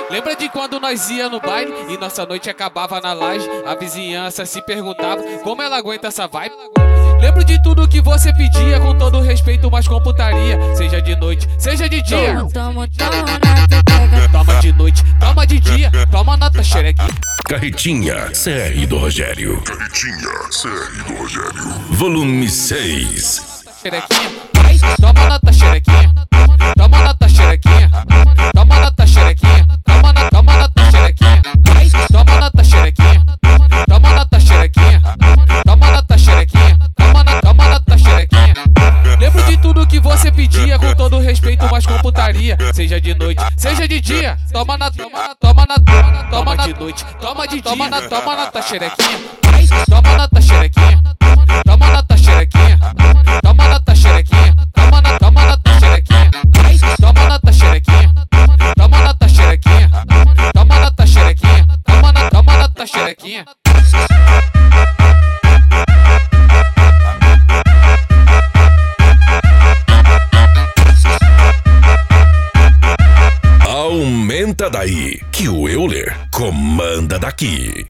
Lembra de quando nós ia no baile e nossa noite acabava na laje? A vizinhança se perguntava como ela aguenta essa vibe. Lembro de tudo que você pedia, com todo respeito, mas com putaria. Seja de noite, seja de dia. Toma na pega. Toma de noite, toma de dia. Toma na tua xerequinha. Carretinha CR do Rogério. Carretinha CR do Rogério. Volume 6. Xerequinha, vai, toma na tua xerequinha. Toma na tua xerequinha. Toma na tua xerequinha. Toma na tua xerequinha. Vai, toma na tua xerequinha. Toma na tua xerequinha. Toma na tua xerequinha. Toma na tua xerequinha. Lembro de tudo que você pedia, com todo respeito, mas com putaria. Seja de noite, seja de dia. Toma de noite, toma de dia. Toma na tua xerequinha. Vai, toma na tua xerequinha. Toma na tua xerequinha. Toma na tua xerequinha. Toma na tua xerequinha. Vai, toma na tua xerequinha. Toma na tua xerequinha. Toma na tua xerequinha. Toma na tua xerequinha. Aumenta daí, que o Euler comanda daqui.